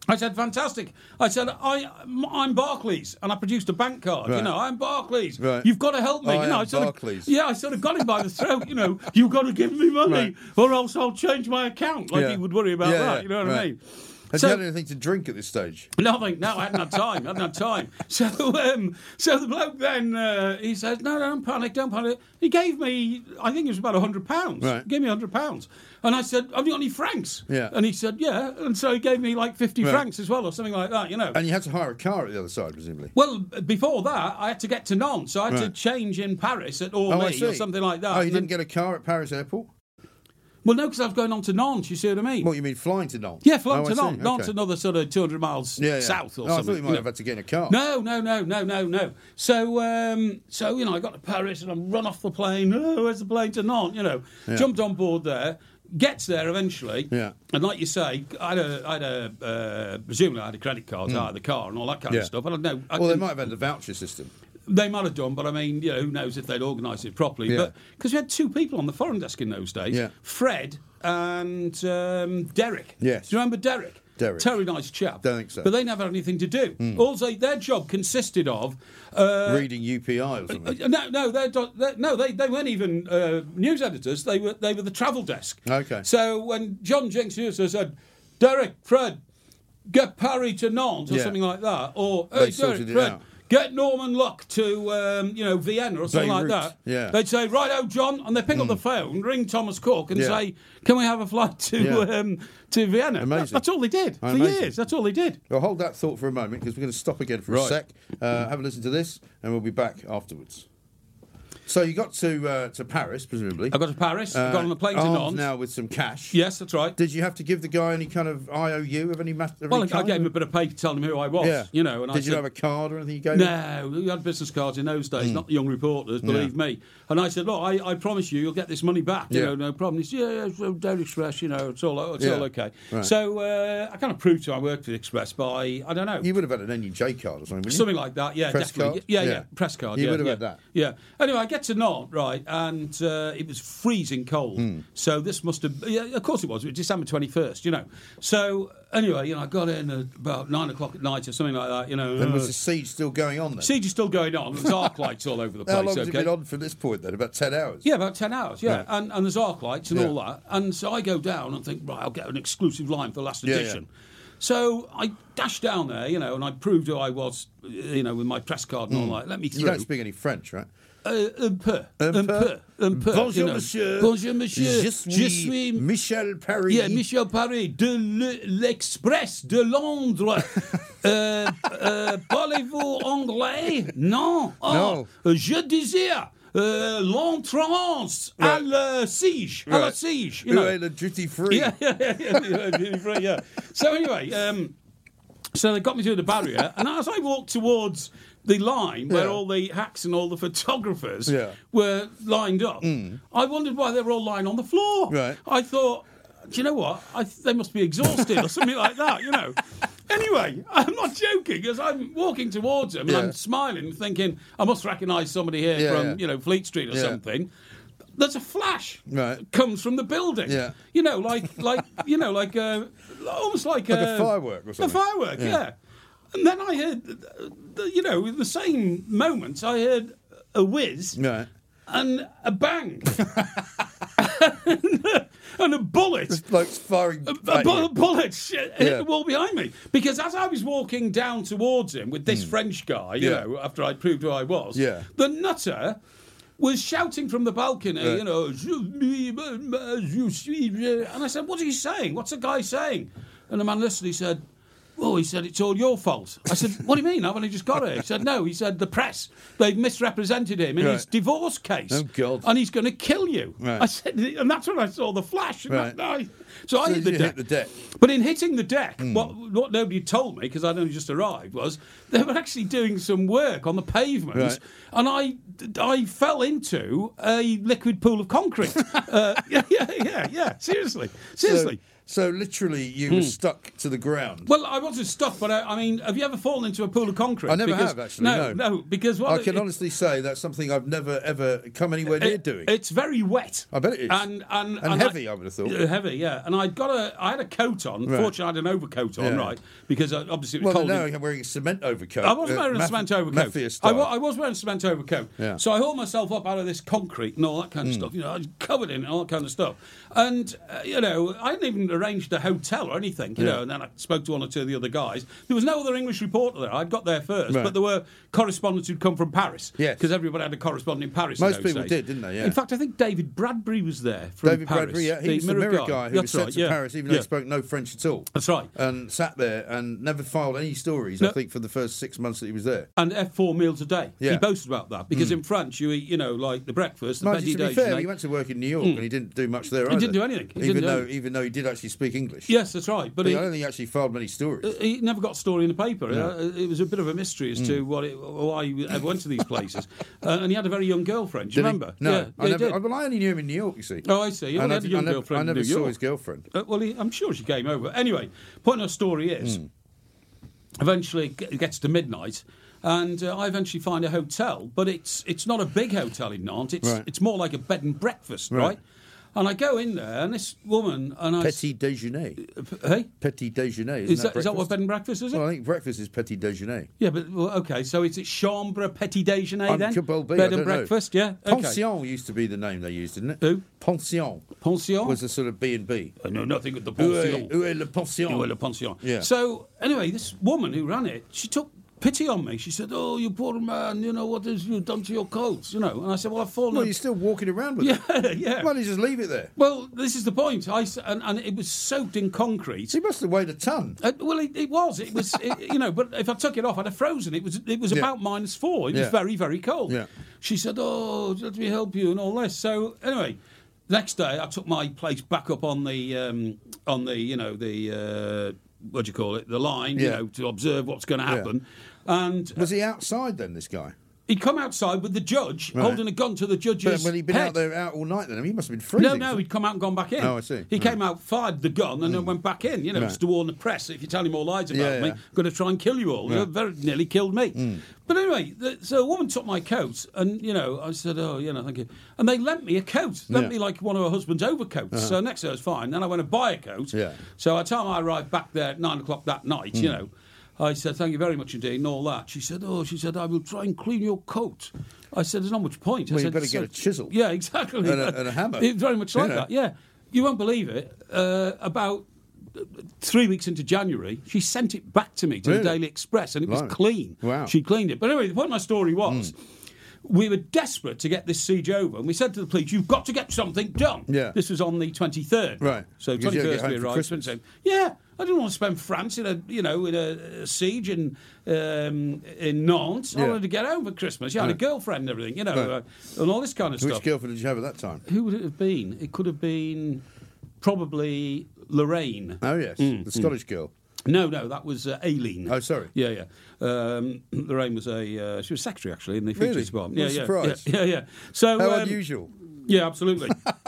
Speaker 2: I said, fantastic. I said, I, I'm Barclays, and I produced a bank card.
Speaker 1: Right.
Speaker 2: You know, I'm Barclays.
Speaker 1: Right.
Speaker 2: You've got to help me.
Speaker 1: I
Speaker 2: you know,
Speaker 1: am
Speaker 2: I sort
Speaker 1: Barclays.
Speaker 2: Of, yeah, I sort of got him by the throat. You know, you've got to give me money,
Speaker 1: Right.
Speaker 2: or else I'll change my account. Like
Speaker 1: Yeah.
Speaker 2: he would worry about
Speaker 1: Yeah,
Speaker 2: that.
Speaker 1: yeah,
Speaker 2: You know what I
Speaker 1: right.
Speaker 2: mean?
Speaker 1: Have
Speaker 2: So-
Speaker 1: you had anything to drink at this stage?
Speaker 2: Nothing. No, I hadn't had time. I hadn't had time. So, um, so the bloke then uh, he says, "No, don't panic, don't panic." He gave me, I think it was about a hundred pounds.
Speaker 1: Right.
Speaker 2: He gave me a hundred pounds, and I said, "Have you got any francs?"
Speaker 1: Yeah.
Speaker 2: And he said, "Yeah." And so he gave me like fifty
Speaker 1: Right.
Speaker 2: francs as well, or something like that. You know.
Speaker 1: And you had to hire a car at the other side, presumably.
Speaker 2: Well, before that, I had to get to Nantes, so I had to
Speaker 1: Right.
Speaker 2: change in Paris at
Speaker 1: Oh, I
Speaker 2: Orly
Speaker 1: see.
Speaker 2: or something like that.
Speaker 1: Oh, you
Speaker 2: And then-
Speaker 1: didn't get a car at Paris Airport?
Speaker 2: Well, no, because I was going on to Nantes. You see what I mean?
Speaker 1: What, you mean flying to Nantes?
Speaker 2: Yeah, flying
Speaker 1: oh,
Speaker 2: to
Speaker 1: I see.
Speaker 2: Nantes. Nantes,
Speaker 1: Okay.
Speaker 2: another sort of two hundred miles
Speaker 1: Yeah, yeah.
Speaker 2: south or
Speaker 1: Oh, I
Speaker 2: something.
Speaker 1: thought you might
Speaker 2: know.
Speaker 1: have had to get in a car.
Speaker 2: No, no, no, no, no, no. So, um, so you know, I got to Paris and I run off the plane. Oh, where's the plane to Nantes? You know,
Speaker 1: Yeah.
Speaker 2: jumped on board there. Gets there eventually.
Speaker 1: Yeah.
Speaker 2: And like you say, I had a, I had a uh, presumably I had a credit card out of the car and all that kind
Speaker 1: Hmm. Yeah.
Speaker 2: of stuff. I don't know. I
Speaker 1: Well, they
Speaker 2: can-
Speaker 1: might have had the voucher system.
Speaker 2: They might have done, but I mean, you know, who knows if they'd organised it properly.
Speaker 1: Yeah.
Speaker 2: But because we had two people on the foreign desk in those days,
Speaker 1: Yeah.
Speaker 2: Fred and um, Derek.
Speaker 1: Yes.
Speaker 2: Do you remember Derek?
Speaker 1: Derek.
Speaker 2: Very nice chap.
Speaker 1: Don't think so.
Speaker 2: But they never had anything to do. Also, their job consisted of uh,
Speaker 1: Reading U P I or something.
Speaker 2: uh, no, no, they're, they're, no, they they weren't even uh, news editors. They were they were the travel desk.
Speaker 1: Okay.
Speaker 2: So when John Jenks Hughes said, "Derek, Fred, get Parry to Nantes" or
Speaker 1: Yeah.
Speaker 2: something like that, or
Speaker 1: They
Speaker 2: "Hey,
Speaker 1: sorted
Speaker 2: Derek,
Speaker 1: it
Speaker 2: Fred,
Speaker 1: out.
Speaker 2: get Norman Luck to um, you know Vienna" or something like
Speaker 1: Beirut,
Speaker 2: that.
Speaker 1: yeah.
Speaker 2: They'd say, "Right, oh John," and they pick up the phone, ring Thomas Cook, and
Speaker 1: Yeah.
Speaker 2: say, "Can we have a flight to
Speaker 1: Yeah.
Speaker 2: um, to Vienna?" That-
Speaker 1: Amazing.
Speaker 2: that's all they did for
Speaker 1: Amazing.
Speaker 2: years. That's all they did.
Speaker 1: Well, hold that thought for a moment because we're going to stop again for a
Speaker 2: Right.
Speaker 1: sec. Uh, have a listen to this, and we'll be back afterwards. So you got to uh, to Paris, presumably.
Speaker 2: I got to Paris. I got on the plane to
Speaker 1: armed
Speaker 2: Nantes.
Speaker 1: now with some cash.
Speaker 2: Yes, that's right.
Speaker 1: Did you have to give the guy any kind of I O U of any matter?
Speaker 2: Well, I gave him a bit of paper telling him who I was.
Speaker 1: Yeah.
Speaker 2: You know, and
Speaker 1: Did
Speaker 2: I
Speaker 1: you
Speaker 2: said,
Speaker 1: have a card or anything you gave him?
Speaker 2: No, we had business cards in those days, not the young reporters, believe me. And I said, look, I, I promise you, you'll get this money back. You
Speaker 1: Yeah.
Speaker 2: know, no problem. He said, yeah, yeah, so Daily Express, you know, it's all, it's
Speaker 1: Yeah.
Speaker 2: all okay.
Speaker 1: Right.
Speaker 2: So uh, I kind of proved to him I worked for the Express by, I don't know,
Speaker 1: You would have had an N U J card or something, wouldn't you?
Speaker 2: something like that. Yeah,
Speaker 1: Press
Speaker 2: definitely.
Speaker 1: card?
Speaker 2: Yeah, yeah,
Speaker 1: Yeah.
Speaker 2: press card.
Speaker 1: You
Speaker 2: yeah,
Speaker 1: would have
Speaker 2: yeah.
Speaker 1: had that.
Speaker 2: Yeah. Anyway, I get to Nantes, right, and uh, it was freezing cold.
Speaker 1: Hmm.
Speaker 2: So this must have, yeah, of course it was. It was December twenty-first, you know. So anyway, you know, I got in at about nine o'clock at night or something like that, you know.
Speaker 1: And was
Speaker 2: uh,
Speaker 1: the siege still going on then?
Speaker 2: Siege is still going on. There's arc lights all over the place.
Speaker 1: How long has
Speaker 2: okay?
Speaker 1: it been on from this point then? About ten hours?
Speaker 2: Yeah, about ten hours, yeah.
Speaker 1: Right.
Speaker 2: And, and there's arc lights and
Speaker 1: Yeah.
Speaker 2: all that. And so I go down and think, right, I'll get an exclusive line for the last
Speaker 1: Yeah,
Speaker 2: edition.
Speaker 1: yeah.
Speaker 2: So I dashed down there, you know, and I proved who I was, you know, with my press card and all that. Let me through.
Speaker 1: You don't speak any French, right?
Speaker 2: Uh, un peu.
Speaker 1: Un
Speaker 2: Un
Speaker 1: peu.
Speaker 2: peu. Un peu.
Speaker 1: Bonjour,
Speaker 2: you know.
Speaker 1: monsieur.
Speaker 2: Bonjour, monsieur.
Speaker 1: Je suis, Michel Paris.
Speaker 2: Yeah, Michel Paris, de le- l'Express de Londres. euh, euh, Parlez-vous anglais? Non. Oh, je désire euh, l'entrance à
Speaker 1: Right.
Speaker 2: la siege. À la
Speaker 1: Right.
Speaker 2: siege. You
Speaker 1: Who
Speaker 2: know.
Speaker 1: ate the duty free?
Speaker 2: Yeah, yeah, yeah, yeah, yeah, yeah, yeah, yeah. So anyway, um, so they got me through the barrier, and as I walked towards the line where
Speaker 1: Yeah.
Speaker 2: all the hacks and all the photographers
Speaker 1: Yeah.
Speaker 2: were lined up, I wondered why they were all lying on the floor.
Speaker 1: Right.
Speaker 2: I thought, do you know what? I th- they must be exhausted or something like that, you know. Anyway, I'm not joking, as I'm walking towards them and
Speaker 1: Yeah.
Speaker 2: I'm smiling, thinking, I must recognise somebody here
Speaker 1: Yeah,
Speaker 2: from,
Speaker 1: yeah.
Speaker 2: you know, Fleet Street or
Speaker 1: Yeah.
Speaker 2: something. There's a flash
Speaker 1: Right.
Speaker 2: comes from the building.
Speaker 1: Yeah.
Speaker 2: You know, like like you know, like uh, almost like,
Speaker 1: Like a firework or something.
Speaker 2: A firework,
Speaker 1: Yeah.
Speaker 2: yeah. And then I heard, uh, the- you know, in the same moment, I heard a whiz
Speaker 1: Right.
Speaker 2: and a bang and a bullet.
Speaker 1: Blokes firing.
Speaker 2: A
Speaker 1: at
Speaker 2: bu-
Speaker 1: you.
Speaker 2: bullet hit
Speaker 1: Yeah.
Speaker 2: the wall behind me. Because as I was walking down towards him with this French guy, you
Speaker 1: Hmm. Yeah.
Speaker 2: know, after I'd proved who I was,
Speaker 1: Yeah.
Speaker 2: the nutter was shouting from the balcony,
Speaker 1: Right.
Speaker 2: you know, "Je suis, je suis," and I said, "What's he saying? What's the guy saying?" And the man listened, he said, "Oh, he said, it's all your fault." I said, "What do you mean? I've only just got it." He said, "No," he said, "the press, they've misrepresented him in
Speaker 1: Right.
Speaker 2: his divorce case.
Speaker 1: Oh, God.
Speaker 2: And he's going to kill you."
Speaker 1: Right.
Speaker 2: I said, and that's when I saw the flash. And
Speaker 1: Right.
Speaker 2: that night. So, I
Speaker 1: So
Speaker 2: hit the
Speaker 1: you
Speaker 2: deck.
Speaker 1: hit the deck.
Speaker 2: But in hitting the deck,
Speaker 1: Hmm.
Speaker 2: what, what nobody told me, because I'd only just arrived, was they were actually doing some work on the pavement,
Speaker 1: Right.
Speaker 2: and I, I fell into a liquid pool of concrete. uh, yeah, yeah, yeah, yeah. Seriously, seriously.
Speaker 1: So So literally, you were stuck to the ground.
Speaker 2: Well, I wasn't stuck, but I, I mean, have you ever fallen into a pool of concrete?
Speaker 1: I never
Speaker 2: because,
Speaker 1: have, actually,
Speaker 2: No,
Speaker 1: no.
Speaker 2: no, because what
Speaker 1: I can
Speaker 2: it,
Speaker 1: honestly say that's something I've never ever come anywhere near
Speaker 2: it,
Speaker 1: doing.
Speaker 2: It's very wet.
Speaker 1: I bet it is.
Speaker 2: And and,
Speaker 1: And
Speaker 2: and
Speaker 1: heavy,
Speaker 2: I,
Speaker 1: I would have thought.
Speaker 2: Uh, heavy, yeah. And I'd got a, I had a coat on.
Speaker 1: Right.
Speaker 2: Fortunately, I had an overcoat on,
Speaker 1: Yeah.
Speaker 2: right? Because uh, obviously it was
Speaker 1: Well,
Speaker 2: cold.
Speaker 1: now
Speaker 2: in-
Speaker 1: I'm wearing a cement overcoat.
Speaker 2: I wasn't
Speaker 1: uh,
Speaker 2: wearing a
Speaker 1: maf-
Speaker 2: cement overcoat.
Speaker 1: Mafia
Speaker 2: I,
Speaker 1: style.
Speaker 2: wa- I was wearing a cement overcoat.
Speaker 1: Yeah.
Speaker 2: So I hauled myself up out of this concrete and all that kind of stuff. You know, I was covered in it and all that kind of stuff. And, uh, you know, I hadn't even arranged a hotel or anything, you
Speaker 1: Yeah.
Speaker 2: know, and then I spoke to one or two of the other guys. There was no other English reporter there. I'd got there first,
Speaker 1: Right.
Speaker 2: but there were correspondents who'd come from Paris.
Speaker 1: Yes.
Speaker 2: Because everybody had a correspondent in Paris in
Speaker 1: Most
Speaker 2: those
Speaker 1: people
Speaker 2: days.
Speaker 1: did, didn't they? Yeah.
Speaker 2: In fact, I think David Bradbury was there from
Speaker 1: David
Speaker 2: Paris.
Speaker 1: Bradbury, yeah, he was the mirror guy, who
Speaker 2: That's
Speaker 1: was sent
Speaker 2: right,
Speaker 1: to
Speaker 2: yeah.
Speaker 1: Paris, even though
Speaker 2: Yeah.
Speaker 1: he spoke no French at all.
Speaker 2: That's right.
Speaker 1: And sat there and never filed any stories, I
Speaker 2: No.
Speaker 1: think, for the first six months that he was there.
Speaker 2: And F four meals a day.
Speaker 1: Yeah.
Speaker 2: He boasted about that because in France you eat, you know, like the breakfast, the
Speaker 1: Mind you,
Speaker 2: petit
Speaker 1: to be fair,
Speaker 2: déjeuner.
Speaker 1: he went to work in New York and he didn't do much there
Speaker 2: He
Speaker 1: either.
Speaker 2: didn't do anything. He
Speaker 1: even
Speaker 2: didn't do
Speaker 1: though
Speaker 2: anything.
Speaker 1: even though he did actually speak English.
Speaker 2: Yes, that's right. But
Speaker 1: But
Speaker 2: he,
Speaker 1: I don't think he actually filed many stories.
Speaker 2: he never got a story in the paper.
Speaker 1: No.
Speaker 2: Uh, It was a bit of a mystery as to what it, why he ever went to these places. uh, and he had a very young girlfriend. Do you
Speaker 1: Did he?
Speaker 2: remember?
Speaker 1: No,
Speaker 2: Yeah,
Speaker 1: I
Speaker 2: yeah,
Speaker 1: never.
Speaker 2: he did.
Speaker 1: I, well, I only knew him in New York. You see.
Speaker 2: Oh, I see. He
Speaker 1: And
Speaker 2: only
Speaker 1: I,
Speaker 2: had a
Speaker 1: I
Speaker 2: young
Speaker 1: never,
Speaker 2: girlfriend
Speaker 1: I
Speaker 2: in
Speaker 1: never
Speaker 2: New
Speaker 1: saw
Speaker 2: York.
Speaker 1: his girlfriend.
Speaker 2: Uh, well, he, I'm sure she came over. Anyway, point of the story is,
Speaker 1: Hmm.
Speaker 2: eventually it gets to midnight, and uh, I eventually find a hotel, but it's it's not a big hotel in Nantes. It's
Speaker 1: Right.
Speaker 2: it's more like a bed and breakfast, right?
Speaker 1: Right.
Speaker 2: And I go in there, and this woman and I
Speaker 1: Petit déjeuner.
Speaker 2: s- hey,
Speaker 1: Petit déjeuner. Isn't
Speaker 2: is that, is that
Speaker 1: breakfast?
Speaker 2: what bed and breakfast is? It?
Speaker 1: Well, I think breakfast is petit déjeuner.
Speaker 2: Yeah, but well, okay. So is it chambre petit déjeuner
Speaker 1: I'm-
Speaker 2: then?
Speaker 1: could well be, I
Speaker 2: Bed
Speaker 1: don't
Speaker 2: and
Speaker 1: know.
Speaker 2: breakfast, yeah. Okay.
Speaker 1: Pension used to be the name they used, didn't it?
Speaker 2: Who?
Speaker 1: Pension
Speaker 2: Pension.
Speaker 1: was a sort of B and B.
Speaker 2: I know nothing of the
Speaker 1: Où est,
Speaker 2: pension.
Speaker 1: où est le pension?
Speaker 2: Well, a pension.
Speaker 1: Yeah.
Speaker 2: So anyway, this woman who ran it, she took pity on me. She said, "Oh, you poor man, you know what has you done to your coats?" You know, and I said, "Well, I've fallen."
Speaker 1: Well, you're still walking around with it.
Speaker 2: yeah, yeah.
Speaker 1: Why don't you just leave it there?
Speaker 2: Well, this is the point. I s- and, and it was soaked in concrete.
Speaker 1: He must have weighed a ton.
Speaker 2: Uh, well, it, it was. It was. It, you know, but if I took it off, I'd have frozen. It was. It was
Speaker 1: Yeah.
Speaker 2: about minus four. It was
Speaker 1: Yeah.
Speaker 2: very, very cold.
Speaker 1: Yeah.
Speaker 2: She said, "Oh, let me help you," and all this. So anyway, next day I took my place back up on the um, on the you know the uh, what do you call it the line you
Speaker 1: Yeah.
Speaker 2: know to observe what's going to happen, and
Speaker 1: Was he outside then, this guy?
Speaker 2: he'd come outside with the judge
Speaker 1: Right.
Speaker 2: holding a gun to the
Speaker 1: But
Speaker 2: judge's
Speaker 1: when he'd been
Speaker 2: head.
Speaker 1: out there out all night then, I mean, he must have been freezing.
Speaker 2: No, no, he'd come out and gone back in.
Speaker 1: Oh, I see.
Speaker 2: He
Speaker 1: Right.
Speaker 2: came out, fired the gun, and then went back in. You know,
Speaker 1: Right.
Speaker 2: just to warn the press that if you tell any more lies about
Speaker 1: Yeah,
Speaker 2: me,
Speaker 1: yeah.
Speaker 2: I'm going to try and kill you all. You know, very nearly killed me. But anyway, the, so a woman took my coat, and you know, I said, "Oh, you know, thank you." And they lent me a coat, lent
Speaker 1: Yeah.
Speaker 2: me like one of her husband's overcoats. So next day I was fine. Then I went to buy a coat.
Speaker 1: Yeah.
Speaker 2: So by the time I arrived back there at nine o'clock that night, you know. I said, "Thank you very much indeed," and all that. She said, "Oh," she said, "I will try and clean your coat." I said, "There's not much point." I
Speaker 1: Well, you
Speaker 2: said,
Speaker 1: better
Speaker 2: "So-"
Speaker 1: get a chisel.
Speaker 2: Yeah, exactly.
Speaker 1: And a- and a hammer.
Speaker 2: It was very much like
Speaker 1: You know.
Speaker 2: that. Yeah, you won't believe it. Uh, about three weeks into January, she sent it back to me to
Speaker 1: Really?
Speaker 2: the Daily Express, and it was
Speaker 1: Blimey.
Speaker 2: clean.
Speaker 1: Wow.
Speaker 2: She cleaned it. But anyway, the point of my story was. We were desperate to get this siege over, and we said to the police, "You've got to get something done."
Speaker 1: Yeah.
Speaker 2: This was on the twenty-third.
Speaker 1: Right.
Speaker 2: So
Speaker 1: Because you had to get
Speaker 2: twenty-first
Speaker 1: home
Speaker 2: we
Speaker 1: for
Speaker 2: arrived.
Speaker 1: Christmas.
Speaker 2: twenty-second. Yeah, I didn't want to spend France in a you know in a, a siege in um, in Nantes. I
Speaker 1: Yeah.
Speaker 2: wanted to get home for Christmas. Yeah, I had a
Speaker 1: Right.
Speaker 2: girlfriend and everything, you know,
Speaker 1: Right.
Speaker 2: uh, and all this kind of
Speaker 1: Which
Speaker 2: stuff.
Speaker 1: girlfriend did you have at that time?
Speaker 2: Who would it have been? It could have been probably Lorraine.
Speaker 1: Oh, yes. the Scottish girl.
Speaker 2: No, no, that was uh, Aileen.
Speaker 1: Oh, sorry.
Speaker 2: Yeah, yeah. Um, Lorraine was a uh, she was secretary actually in the
Speaker 1: Really?
Speaker 2: features department.
Speaker 1: What
Speaker 2: Yeah,
Speaker 1: a
Speaker 2: yeah,
Speaker 1: surprise.
Speaker 2: yeah, yeah, yeah. So
Speaker 1: How
Speaker 2: um,
Speaker 1: unusual.
Speaker 2: Yeah, absolutely.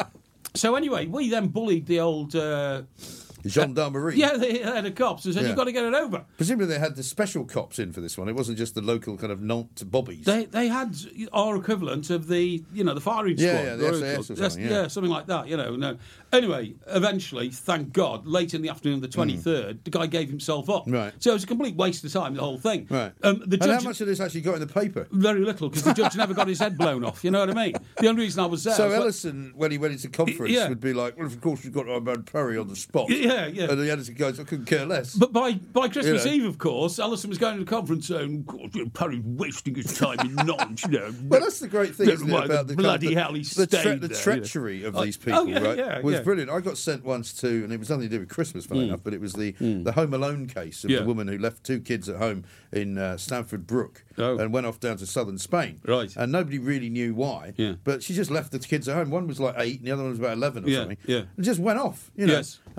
Speaker 2: So anyway, we then bullied the old. Uh,
Speaker 1: Gendarmerie.
Speaker 2: yeah, the head of cops and said,
Speaker 1: Yeah.
Speaker 2: "You've got to get it over."
Speaker 1: Presumably they had the special cops in for this one. It wasn't just the local kind of Nantes bobbies.
Speaker 2: They they had our equivalent of the you know the firing
Speaker 1: Yeah,
Speaker 2: squad.
Speaker 1: yeah, the
Speaker 2: or-
Speaker 1: S A S or
Speaker 2: yes,
Speaker 1: something, yeah.
Speaker 2: something like that. You know. No. Anyway, eventually, thank God, late in the afternoon of the twenty-third, the guy gave himself up.
Speaker 1: Mm. Right.
Speaker 2: So it was a complete waste of time. The whole thing.
Speaker 1: Right.
Speaker 2: Um, the
Speaker 1: and
Speaker 2: judge,
Speaker 1: how much of this actually got in the paper?
Speaker 2: Very little, because the judge never got his head blown off. You know what I mean? The only reason I was there.
Speaker 1: So
Speaker 2: was like-
Speaker 1: Ellison, when he went into conference,
Speaker 2: Yeah.
Speaker 1: would be like, well, of course, we've got Ahmad Perry on the spot.
Speaker 2: Yeah, yeah.
Speaker 1: And the editor goes, I couldn't care less.
Speaker 2: But by, by Christmas
Speaker 1: You know.
Speaker 2: Eve, of course, Ellison was going to the conference saying, "God, you know, Perry's wasting his time in Nantes, you know."
Speaker 1: Well, that's the great thing,
Speaker 2: Don't
Speaker 1: isn't
Speaker 2: know
Speaker 1: it,
Speaker 2: why
Speaker 1: about
Speaker 2: the
Speaker 1: the
Speaker 2: bloody
Speaker 1: kind of,
Speaker 2: hell he
Speaker 1: the,
Speaker 2: stayed
Speaker 1: the
Speaker 2: there,
Speaker 1: treachery
Speaker 2: you know.
Speaker 1: of
Speaker 2: Oh,
Speaker 1: these
Speaker 2: oh,
Speaker 1: people,
Speaker 2: yeah,
Speaker 1: right?
Speaker 2: yeah,
Speaker 1: was
Speaker 2: yeah.
Speaker 1: brilliant. I got sent once to, and it was nothing to do with Christmas, funny enough, but it was the, the Home Alone case of
Speaker 2: Yeah.
Speaker 1: the woman who left two kids at home in uh, Stamford Brook
Speaker 2: Oh.
Speaker 1: and went off down to southern Spain.
Speaker 2: Right.
Speaker 1: And nobody really knew why.
Speaker 2: Yeah.
Speaker 1: But she just left the kids at home. One was like eight, and the other one was about eleven or
Speaker 2: Yeah,
Speaker 1: something.
Speaker 2: yeah.
Speaker 1: And just went off, you know.
Speaker 2: Yes.
Speaker 1: Um, and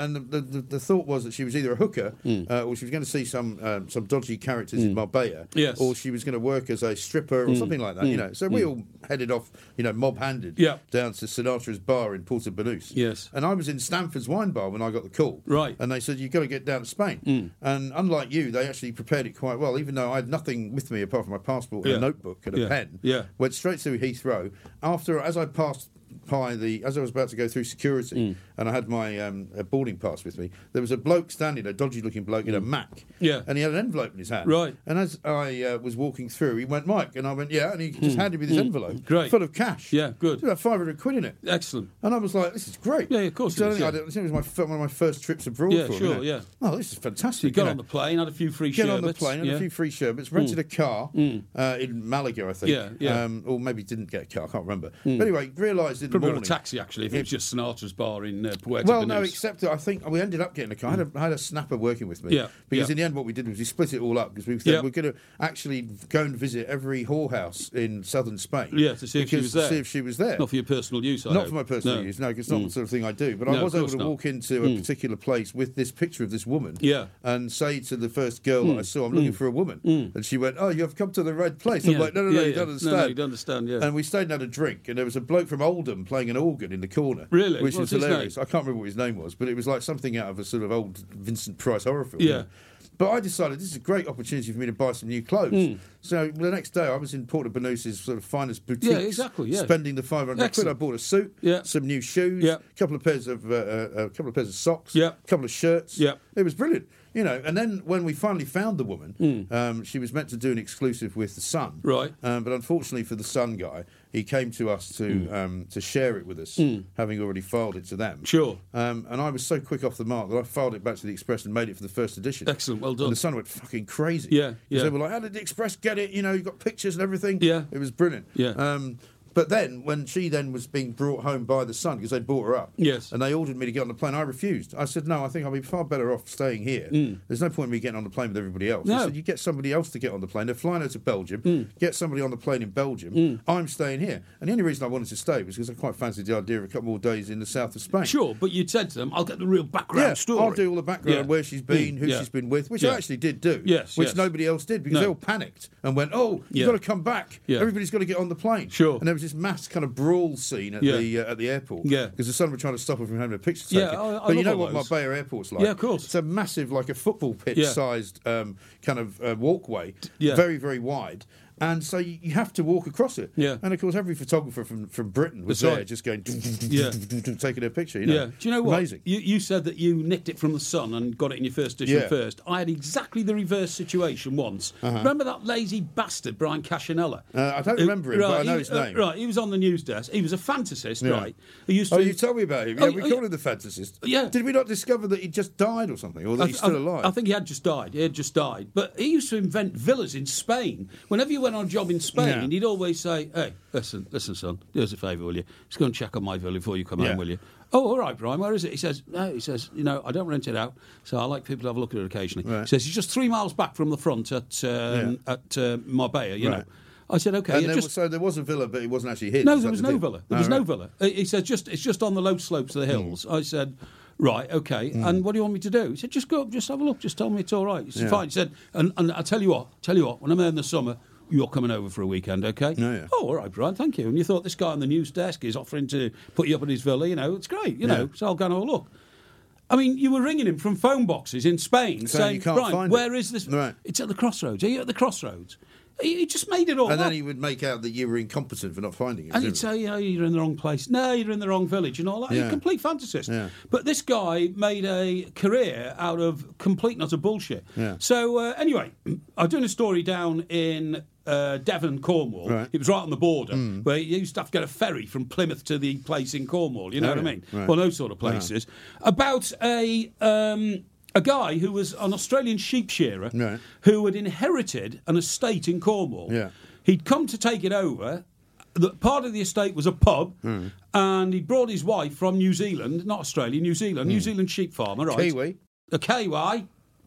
Speaker 1: and the, the, the, the thought was that she was either a hooker
Speaker 2: Mm.
Speaker 1: uh, or she was going to see some um, some dodgy characters in Marbella,
Speaker 2: Yes.
Speaker 1: or she was going to work as a stripper or something like that. You know, so we all headed off, you know, mob-handed
Speaker 2: Yeah.
Speaker 1: down to Sinatra's bar in Porto Banús.
Speaker 2: Yes.
Speaker 1: And I was in Stanford's wine bar when I got the call.
Speaker 2: Right.
Speaker 1: And they said, you've got to get down to Spain. And unlike you, they actually prepared it quite well, even though I had nothing with me apart from my passport and
Speaker 2: Yeah.
Speaker 1: a notebook and a
Speaker 2: Yeah.
Speaker 1: pen.
Speaker 2: Yeah.
Speaker 1: Went straight to Heathrow. After, as I passed by the, as I was about to go through security,
Speaker 2: Mm.
Speaker 1: and I had my um, a boarding pass with me, there was a bloke standing, a dodgy-looking bloke in a Mac.
Speaker 2: Yeah.
Speaker 1: And he had an envelope in his hand.
Speaker 2: Right.
Speaker 1: And as I uh, was walking through, he went, Mike, and I went, yeah, and he just handed me this envelope
Speaker 2: Great.
Speaker 1: full of cash.
Speaker 2: Yeah, good.
Speaker 1: It had five hundred quid in it.
Speaker 2: Excellent.
Speaker 1: And I was like, this is great.
Speaker 2: Yeah, of course
Speaker 1: So
Speaker 2: it
Speaker 1: I
Speaker 2: is,
Speaker 1: think,
Speaker 2: yeah.
Speaker 1: I don't- I think it was my, fir- one of my first trips abroad.
Speaker 2: Yeah,
Speaker 1: for him,
Speaker 2: sure,
Speaker 1: you know.
Speaker 2: yeah.
Speaker 1: Oh, this is fantastic.
Speaker 2: You got
Speaker 1: you know.
Speaker 2: on the plane, had a few free
Speaker 1: Get
Speaker 2: sherbets.
Speaker 1: on the plane, had
Speaker 2: yeah.
Speaker 1: a few free sherbets, rented a car uh, in Malaga, I think.
Speaker 2: Yeah, yeah.
Speaker 1: Um, or maybe didn't get a car, I can't remember. But anyway, realised in
Speaker 2: Probably
Speaker 1: the
Speaker 2: on a
Speaker 1: morning.
Speaker 2: taxi, actually, if it was just Sinatra's bar in uh, Puerto
Speaker 1: Well,
Speaker 2: Banús.
Speaker 1: no, except that I think we ended up getting a car. I had a, I had a snapper working with me.
Speaker 2: Yeah,
Speaker 1: Because
Speaker 2: yeah.
Speaker 1: in the end, what we did was we split it all up because we said
Speaker 2: Yeah.
Speaker 1: we're going to actually go and visit every whorehouse in southern Spain.
Speaker 2: Yeah, to see if she
Speaker 1: because-
Speaker 2: was there.
Speaker 1: To see if she was there.
Speaker 2: Not for your personal use, I
Speaker 1: Not
Speaker 2: hope.
Speaker 1: for my personal
Speaker 2: No.
Speaker 1: use, no, because it's not the sort of thing I do. But I
Speaker 2: No,
Speaker 1: was
Speaker 2: of
Speaker 1: able
Speaker 2: course
Speaker 1: to
Speaker 2: not.
Speaker 1: walk into a particular place with this picture of this woman
Speaker 2: Yeah.
Speaker 1: and say to the first girl that I saw, I'm looking for a woman. And she went, oh, you've come to the right place. I'm
Speaker 2: Yeah.
Speaker 1: like, no, no, no,
Speaker 2: Yeah,
Speaker 1: you
Speaker 2: yeah.
Speaker 1: don't
Speaker 2: No,
Speaker 1: understand.
Speaker 2: no, you don't understand, yeah.
Speaker 1: And we stayed and had a drink, and there was a bloke from Oldham playing an organ in the corner.
Speaker 2: Really?
Speaker 1: Which
Speaker 2: What's
Speaker 1: was
Speaker 2: his
Speaker 1: hilarious.
Speaker 2: name?
Speaker 1: I can't remember what his name was, but it was like something out of a sort of old Vincent Price horror film.
Speaker 2: Yeah.
Speaker 1: you know. But I decided this is a great opportunity for me to buy some new clothes.
Speaker 2: Mm.
Speaker 1: So the next day I was in Porto Banús' sort of finest boutiques.
Speaker 2: Yeah, exactly, yeah.
Speaker 1: Spending the five hundred quid.
Speaker 2: Excellent.
Speaker 1: I bought a suit,
Speaker 2: Yeah.
Speaker 1: some new shoes,
Speaker 2: Yeah.
Speaker 1: a couple of pairs of uh, uh, a couple of pairs of socks,
Speaker 2: Yeah.
Speaker 1: a couple of shirts.
Speaker 2: Yeah.
Speaker 1: It was brilliant. You know, and then when we finally found the woman,
Speaker 2: Mm.
Speaker 1: um, she was meant to do an exclusive with the Sun,
Speaker 2: Right.
Speaker 1: Um, but unfortunately for the Sun guy, he came to us to
Speaker 2: Mm.
Speaker 1: um, to share it with us, having already filed it to them.
Speaker 2: Sure.
Speaker 1: Um, and I was so quick off the mark that I filed it back to the Express and made it for the first edition.
Speaker 2: Excellent, well done.
Speaker 1: And the Sun went fucking crazy.
Speaker 2: Yeah,
Speaker 1: 'Cause
Speaker 2: yeah.
Speaker 1: They were like, how did the Express get it? You know, you got pictures and everything.
Speaker 2: Yeah.
Speaker 1: It was brilliant.
Speaker 2: Yeah.
Speaker 1: Um, but then, when she then was being brought home by the Sun, because they brought her up,
Speaker 2: Yes.
Speaker 1: and they ordered me to get on the plane, I refused. I said, no, I think I'll be far better off staying here. There's no point in me getting on the plane with everybody else.
Speaker 2: Mm. No.
Speaker 1: I said, you get somebody else to get on the plane. They're flying her to Belgium. Get somebody on the plane in Belgium. I'm staying here. And the only reason I wanted to stay was because I quite fancied the idea of a couple more days in the south of Spain.
Speaker 2: Sure, but you'd said to them, I'll get the real background
Speaker 1: Yeah,
Speaker 2: story.
Speaker 1: I'll do all the background,
Speaker 2: Yeah.
Speaker 1: where she's been,
Speaker 2: Mm,
Speaker 1: who
Speaker 2: yeah.
Speaker 1: she's been with, which
Speaker 2: Yeah.
Speaker 1: I actually did do.
Speaker 2: Yes,
Speaker 1: which
Speaker 2: yes.
Speaker 1: nobody else did because
Speaker 2: No.
Speaker 1: they all panicked and went, "Oh, you've
Speaker 2: Yeah.
Speaker 1: got to come back!
Speaker 2: Yeah.
Speaker 1: Everybody's got to get on the plane."
Speaker 2: Sure.
Speaker 1: And there was this mass kind of brawl scene at
Speaker 2: Yeah.
Speaker 1: the uh, at the airport.
Speaker 2: Yeah.
Speaker 1: because the Sun were trying to stop her from having a picture
Speaker 2: Yeah,
Speaker 1: taken.
Speaker 2: I- I
Speaker 1: but you
Speaker 2: love
Speaker 1: know
Speaker 2: all
Speaker 1: what
Speaker 2: those.
Speaker 1: Marbella Airport's like?
Speaker 2: Yeah, of course.
Speaker 1: It's a massive, like a football pitch-sized um, kind of uh, walkway,
Speaker 2: Yeah.
Speaker 1: very very wide. And so you, you have to walk across it.
Speaker 2: Yeah.
Speaker 1: And of course, every photographer from, from Britain was
Speaker 2: That's
Speaker 1: there,
Speaker 2: right.
Speaker 1: just going,
Speaker 2: Yeah.
Speaker 1: taking a picture. You know?
Speaker 2: Yeah. Do you know what?
Speaker 1: Amazing.
Speaker 2: You, you said that you nicked it from the Sun and got it in your first edition
Speaker 1: Yeah.
Speaker 2: first. I had exactly the reverse situation once. Remember that lazy bastard, Brian Cashinella?
Speaker 1: Uh, I don't remember him, but I know
Speaker 2: he-
Speaker 1: his
Speaker 2: uh,
Speaker 1: name.
Speaker 2: right, he was on the news desk. He was a fantasist,
Speaker 1: Yeah.
Speaker 2: right? He used to.
Speaker 1: Oh, you told me about him. Yeah,
Speaker 2: Oh,
Speaker 1: we
Speaker 2: oh,
Speaker 1: called him the fantasist.
Speaker 2: Yeah.
Speaker 1: Did we not discover that he just died or something, or that
Speaker 2: I-
Speaker 1: he's still
Speaker 2: I,
Speaker 1: alive?
Speaker 2: I think he had just died. He had just died. But he used to invent villas in Spain. Whenever you went on a job in Spain,
Speaker 1: Yeah.
Speaker 2: he'd always say, "Hey, listen, listen, son, do us a favour, will you? Just go and check on my villa before you come
Speaker 1: Yeah.
Speaker 2: home, will you?" Oh, all right, Brian, where is it? He says, no, he says, you know, I don't rent it out, so I like people to have a look at it occasionally.
Speaker 1: Right.
Speaker 2: He says, he's just three miles back from the front at um, at uh, Marbella, you
Speaker 1: Right.
Speaker 2: know. I said, okay.
Speaker 1: and
Speaker 2: yeah,
Speaker 1: there
Speaker 2: just,
Speaker 1: was, so there was a villa, but it wasn't actually his.
Speaker 2: no,
Speaker 1: Is
Speaker 2: there
Speaker 1: that
Speaker 2: was
Speaker 1: the
Speaker 2: no
Speaker 1: deal?
Speaker 2: villa. There
Speaker 1: Oh,
Speaker 2: was no
Speaker 1: right.
Speaker 2: villa. He he said, just it's just on the low slopes of the hills.
Speaker 1: Hmm.
Speaker 2: I said, right, okay. And what do you want me to do? He said, just go up, just have a look, just tell me it's all right. He said,
Speaker 1: Yeah.
Speaker 2: fine. He said, and, and I'll tell you what, tell you what, when I'm there in the summer, you're coming over for a weekend, okay?
Speaker 1: Oh, yeah.
Speaker 2: Oh, all right, Brian, thank you. And you thought this guy on the news desk is offering to put you up at his villa, you know, it's great, you know,
Speaker 1: Yeah.
Speaker 2: so I'll go and have a look. I mean, you were ringing him from phone boxes in Spain
Speaker 1: Saying
Speaker 2: saying,
Speaker 1: you can't
Speaker 2: Brian,
Speaker 1: find
Speaker 2: where
Speaker 1: it."
Speaker 2: is this?
Speaker 1: Right.
Speaker 2: It's at the crossroads. Are you at the crossroads? He, he just made it all
Speaker 1: And
Speaker 2: up.
Speaker 1: then he would make out that you were incompetent for not finding it.
Speaker 2: And he'd
Speaker 1: presumably.
Speaker 2: say, you know, you're in the wrong place. No, you're in the wrong village and all that. He's
Speaker 1: Yeah.
Speaker 2: a complete fantasist.
Speaker 1: Yeah.
Speaker 2: But this guy made a career out of complete and utter bullshit.
Speaker 1: Yeah.
Speaker 2: So, uh, anyway, I was doing a story down in uh, Devon, Cornwall.
Speaker 1: Right.
Speaker 2: It was right on the border, where you used to have to get a ferry from Plymouth to the place in Cornwall. You know
Speaker 1: Oh,
Speaker 2: what I
Speaker 1: yeah.
Speaker 2: mean?
Speaker 1: Right.
Speaker 2: Well, those sort of places. About a... Um, a guy who was an Australian sheep shearer
Speaker 1: Right.
Speaker 2: who had inherited an estate in Cornwall.
Speaker 1: Yeah.
Speaker 2: He'd come to take it over. The, part of the estate was a pub,
Speaker 1: Hmm.
Speaker 2: and he brought his wife from New Zealand, not Australia, New Zealand, New Zealand sheep farmer, right?
Speaker 1: Kiwi.
Speaker 2: A Kiwi.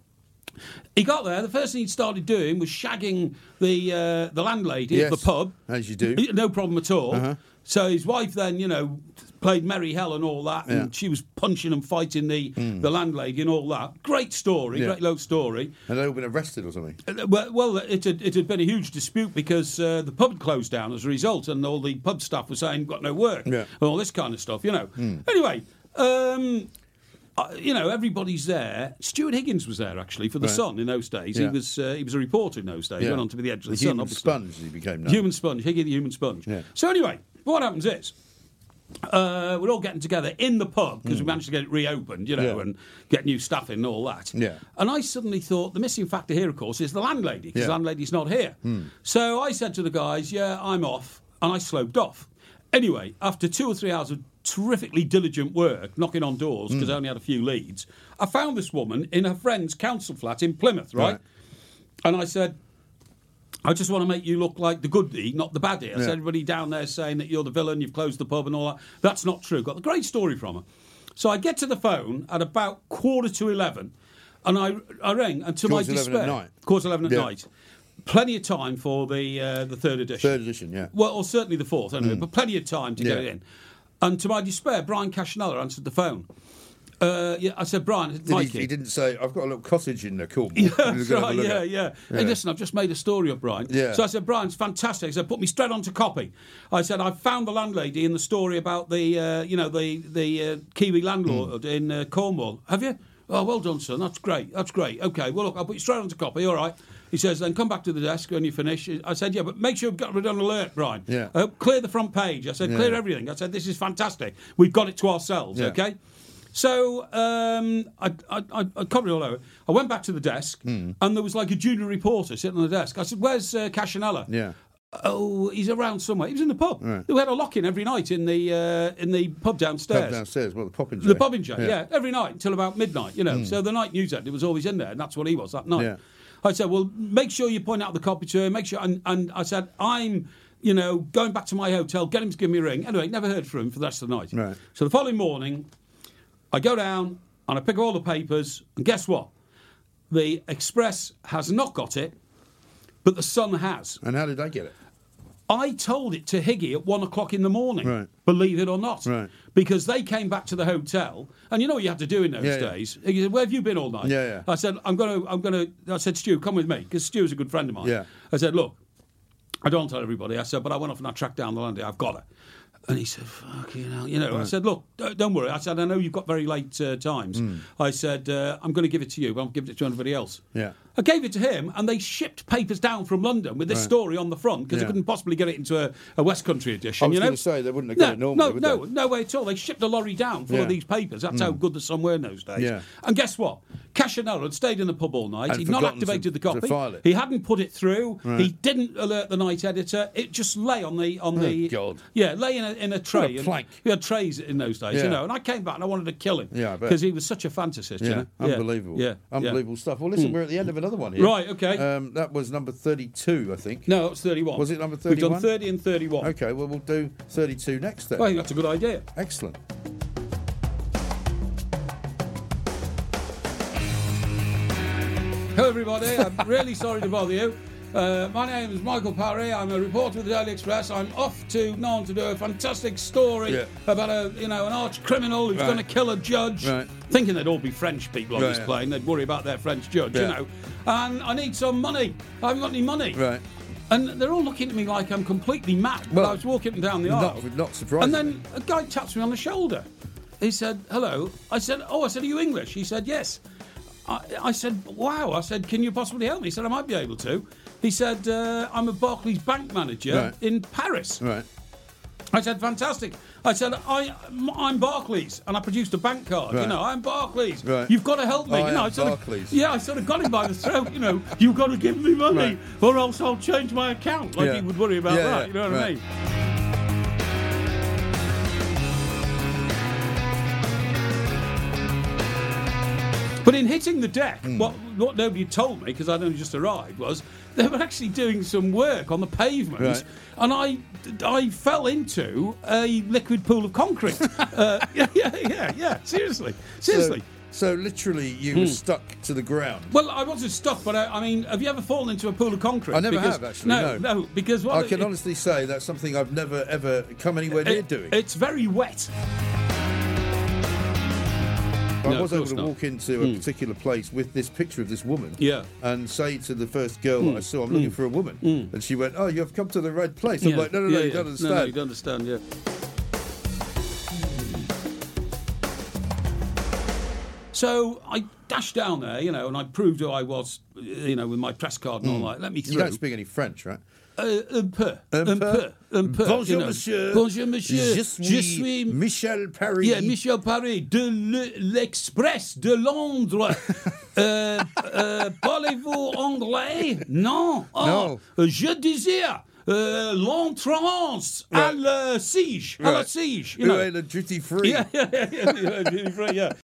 Speaker 2: He got there. The first thing he started doing was shagging the uh, the landlady
Speaker 1: Yes,
Speaker 2: at the pub.
Speaker 1: as you do.
Speaker 2: No problem at all.
Speaker 1: Uh-huh.
Speaker 2: So his wife then, you know, played Merry Hell and all that, and
Speaker 1: Yeah.
Speaker 2: she was punching and fighting the
Speaker 1: Mm.
Speaker 2: the landlady and all that. Great story,
Speaker 1: Yeah.
Speaker 2: great little story.
Speaker 1: And they'd all been arrested or something.
Speaker 2: Uh, Well, well it, had, it had been a huge dispute because uh, the pub closed down as a result, and all the pub staff were saying, got no work,
Speaker 1: Yeah.
Speaker 2: and all this kind of stuff, you know.
Speaker 1: Mm.
Speaker 2: Anyway, um, uh, you know, everybody's there. Stuart Higgins was there, actually, for The
Speaker 1: Right.
Speaker 2: Sun in those days.
Speaker 1: Yeah.
Speaker 2: He was uh, he was a reporter in those days. He
Speaker 1: Yeah.
Speaker 2: went on to be the editor
Speaker 1: The
Speaker 2: of The Sun,
Speaker 1: human
Speaker 2: obviously.
Speaker 1: sponge, as he became known.
Speaker 2: Human sponge, Higgy the human sponge.
Speaker 1: Yeah.
Speaker 2: So anyway, what happens is, uh, we're all getting together in the pub because we managed to get it reopened, you know,
Speaker 1: Mm. Yeah.
Speaker 2: and get new staff in and all that.
Speaker 1: Yeah.
Speaker 2: And I suddenly thought the missing factor here, of course, is the landlady, because
Speaker 1: Yeah.
Speaker 2: the landlady's not here.
Speaker 1: Mm.
Speaker 2: So I said to the guys, yeah, I'm off, and I sloped off. Anyway, after two or three hours of terrifically diligent work, knocking on doors, because
Speaker 1: Mm.
Speaker 2: I only had a few leads, I found this woman in her friend's council flat in Plymouth, right?
Speaker 1: Right.
Speaker 2: And I said, I just want to make you look like the goodie, not the baddie. I
Speaker 1: Yeah.
Speaker 2: said, everybody down there saying that you're the villain, you've closed the pub and all that. That's not true. Got a great story from her. So I get to the phone at about quarter to eleven, and I, I ring, and to
Speaker 1: Quarter
Speaker 2: my
Speaker 1: to eleven
Speaker 2: despair...
Speaker 1: at night?
Speaker 2: Quarter to eleven at
Speaker 1: Yeah.
Speaker 2: night. Plenty of time for the uh, the third edition.
Speaker 1: Third edition, yeah.
Speaker 2: Well, or certainly the fourth, anyway,
Speaker 1: Mm.
Speaker 2: but plenty of time to get
Speaker 1: Yeah.
Speaker 2: it in. And to my despair, Brian Cashinella answered the phone. Uh, yeah, I said, Brian,
Speaker 1: Did
Speaker 2: Mikey.
Speaker 1: he, he didn't say, I've got a little cottage in the Cornwall.
Speaker 2: Yeah,
Speaker 1: You're
Speaker 2: that's
Speaker 1: gonna have a
Speaker 2: right.
Speaker 1: look
Speaker 2: Yeah,
Speaker 1: at."
Speaker 2: yeah, Hey,
Speaker 1: Yeah.
Speaker 2: listen, I've just made a story up, Brian.
Speaker 1: Yeah.
Speaker 2: So I said, Brian, it's fantastic. I said, put me straight onto copy. I said, I found the landlady in the story about the, uh, you know, the the uh, Kiwi landlord
Speaker 1: Hmm.
Speaker 2: in uh, Cornwall. Have you? Oh, well done, son. That's great. That's great. Okay, well, look, I'll put you straight onto copy. All right. He says, then come back to the desk when you finish. I said, yeah, but make sure you've got rid of an alert, Brian.
Speaker 1: Yeah.
Speaker 2: Uh, clear the front page. I said,
Speaker 1: Yeah.
Speaker 2: clear everything. I said, this is fantastic. We've got it to ourselves,
Speaker 1: Yeah.
Speaker 2: okay? So um, I, I, I, I covered it all over. I went back to the desk,
Speaker 1: Hmm.
Speaker 2: and there was like a junior reporter sitting on the desk. I said, "Where's uh, Cashinella?"
Speaker 1: Yeah.
Speaker 2: Oh, he's around somewhere. He was in the pub.
Speaker 1: Right.
Speaker 2: We had a lock-in every night in the uh, in the pub downstairs.
Speaker 1: Pub downstairs, well, the Poppin'
Speaker 2: The Poppinger, yeah. every night until about midnight, you know. So the night news editor was always in there, and that's what he was that night.
Speaker 1: Yeah.
Speaker 2: I said, well, make sure you point out the copy to him, make sure, and, and I said, I'm, you know, going back to my hotel, get him to give me a ring. Anyway, never heard from him for the rest of the night.
Speaker 1: Right.
Speaker 2: So the following morning, I go down and I pick up all the papers, and guess what? The Express has not got it, but the Sun has.
Speaker 1: And how did they get it?
Speaker 2: I told it to Higgy at one o'clock in the morning,
Speaker 1: Right.
Speaker 2: believe it or not.
Speaker 1: Right.
Speaker 2: Because they came back to the hotel, and you know what you have to do in those
Speaker 1: Yeah, yeah.
Speaker 2: days. He said, where have you been all night?
Speaker 1: Yeah, yeah.
Speaker 2: I said, I'm going to, I'm going to, I said, Stu, come with me, because Stu's a good friend of mine.
Speaker 1: Yeah.
Speaker 2: I said, look, I don't tell everybody. I said, but I went off and I tracked down the landlady. I've got her. And he said, fucking hell. You know, I said, look, don't don't worry. I said, I know you've got very late uh, times.
Speaker 1: Hmm.
Speaker 2: I said, uh, I'm going to give it to you, but I'm giving it to anybody else.
Speaker 1: Yeah.
Speaker 2: I gave it to him, and they shipped papers down from London with this
Speaker 1: Right.
Speaker 2: story on the front because
Speaker 1: Yeah.
Speaker 2: they couldn't possibly get it into a, a West Country edition.
Speaker 1: I was
Speaker 2: you know?
Speaker 1: going to say they wouldn't have got
Speaker 2: no,
Speaker 1: it normally,
Speaker 2: no,
Speaker 1: would
Speaker 2: no,
Speaker 1: they?
Speaker 2: no way at all. They shipped a lorry down full
Speaker 1: Yeah.
Speaker 2: of these papers. That's how good the Sun were in those days.
Speaker 1: Yeah.
Speaker 2: And guess what? Cashinella had stayed in the pub all night.
Speaker 1: And
Speaker 2: He'd not
Speaker 1: forgotten
Speaker 2: activated
Speaker 1: to-
Speaker 2: the copy.
Speaker 1: to file it.
Speaker 2: He hadn't put it through.
Speaker 1: Right.
Speaker 2: He didn't alert the night editor. It just lay on the on
Speaker 1: Oh,
Speaker 2: the
Speaker 1: God.
Speaker 2: yeah, lay in a, in a tray.
Speaker 1: a plank.
Speaker 2: And we had trays in those days,
Speaker 1: Yeah.
Speaker 2: you know. And I came back and I wanted to kill him.
Speaker 1: Yeah, I bet.
Speaker 2: Because he was such a fantasist.
Speaker 1: Yeah,
Speaker 2: You know?
Speaker 1: unbelievable.
Speaker 2: Yeah, yeah.
Speaker 1: Unbelievable stuff. Well, listen, we're at the end of another one here.
Speaker 2: Right, okay.
Speaker 1: Um, that was number thirty-two, I think.
Speaker 2: No, it's thirty-one.
Speaker 1: Was it number
Speaker 2: We've done
Speaker 1: thirty-one?
Speaker 2: thirty and thirty-one.
Speaker 1: Okay, well, we'll do thirty-two next then.
Speaker 2: Well, I think that's a good idea.
Speaker 1: Excellent.
Speaker 2: Hello, everybody. I'm really sorry to bother you. Uh, my name is Michael Parry. I'm a reporter with the Daily Express. I'm off to Nantes to do a fantastic story
Speaker 1: Yeah.
Speaker 2: about a you know an arch criminal who's
Speaker 1: Right.
Speaker 2: going to kill a judge.
Speaker 1: Right.
Speaker 2: Thinking they'd all be French people on
Speaker 1: Right,
Speaker 2: this
Speaker 1: yeah.
Speaker 2: plane. They'd worry about their French judge, you
Speaker 1: Yeah.
Speaker 2: know. And I need some money. I haven't got any money.
Speaker 1: Right.
Speaker 2: And they're all looking at me like I'm completely mad. But
Speaker 1: Well,
Speaker 2: I was walking down the aisle.
Speaker 1: Not, not surprising.
Speaker 2: And then a guy taps me on the shoulder. He said, hello. I said, oh, I said, are you English? He said, yes. I, I said, wow. I said, can you possibly help me? He said, I might be able to. He said, uh, I'm a Barclays bank manager
Speaker 1: Right.
Speaker 2: in Paris.
Speaker 1: Right.
Speaker 2: I said, fantastic. I said, I, I'm Barclays, and I produced a bank card.
Speaker 1: Right.
Speaker 2: You know, I'm Barclays.
Speaker 1: Right.
Speaker 2: You've got to help me.
Speaker 1: I
Speaker 2: you know,
Speaker 1: am
Speaker 2: sort
Speaker 1: Barclays.
Speaker 2: Of, yeah, I sort of got him by the throat. You know, you've got to give me money,
Speaker 1: Right.
Speaker 2: or else I'll change my account. Like
Speaker 1: Yeah.
Speaker 2: he would worry about
Speaker 1: Yeah,
Speaker 2: that.
Speaker 1: yeah.
Speaker 2: You know what
Speaker 1: Right.
Speaker 2: I mean? But in hitting the deck,
Speaker 1: Hmm.
Speaker 2: what, what nobody told me, because I'd only just arrived, was they were actually doing some work on the pavement,
Speaker 1: Right.
Speaker 2: and I, I fell into a liquid pool of concrete. uh, yeah, yeah, yeah, yeah, seriously, seriously.
Speaker 1: So literally, you were stuck to the ground.
Speaker 2: Well, I wasn't stuck, but I, I mean, have you ever fallen into a pool of concrete?
Speaker 1: I never
Speaker 2: because,
Speaker 1: have, actually,
Speaker 2: No,
Speaker 1: no.
Speaker 2: no, because what
Speaker 1: I can
Speaker 2: it,
Speaker 1: honestly say that's something I've never, ever come anywhere near
Speaker 2: it,
Speaker 1: doing.
Speaker 2: It's very wet.
Speaker 1: I
Speaker 2: No,
Speaker 1: was
Speaker 2: of
Speaker 1: able
Speaker 2: course
Speaker 1: to
Speaker 2: not.
Speaker 1: walk into a particular place with this picture of this woman
Speaker 2: Yeah.
Speaker 1: and say to the first girl that I saw, I'm looking for a woman. And she went, oh, you have come to the right place. I'm
Speaker 2: Yeah.
Speaker 1: like, no, no, no,
Speaker 2: Yeah,
Speaker 1: you
Speaker 2: yeah.
Speaker 1: don't
Speaker 2: No,
Speaker 1: understand.
Speaker 2: no, you don't understand, yeah. So I dashed down there, you know, and I proved who I was, you know, with my press card and all that. Let me through.
Speaker 1: You don't speak any French, right?
Speaker 2: Uh, un peu.
Speaker 1: Un
Speaker 2: Un
Speaker 1: peu.
Speaker 2: peu. Un peu.
Speaker 1: Bonjour,
Speaker 2: you know.
Speaker 1: monsieur.
Speaker 2: Bonjour, monsieur.
Speaker 1: Je suis, Michel Paris.
Speaker 2: Yeah, Michel Paris, de le- l'Express de Londres. euh, euh, Parlez-vous anglais? Non. Oh, je désire euh, l'entrance à
Speaker 1: Right.
Speaker 2: la siege. À la
Speaker 1: Right.
Speaker 2: siege. You
Speaker 1: Who
Speaker 2: know.
Speaker 1: ate a duty free?
Speaker 2: Yeah, yeah, yeah, yeah, yeah, yeah, yeah.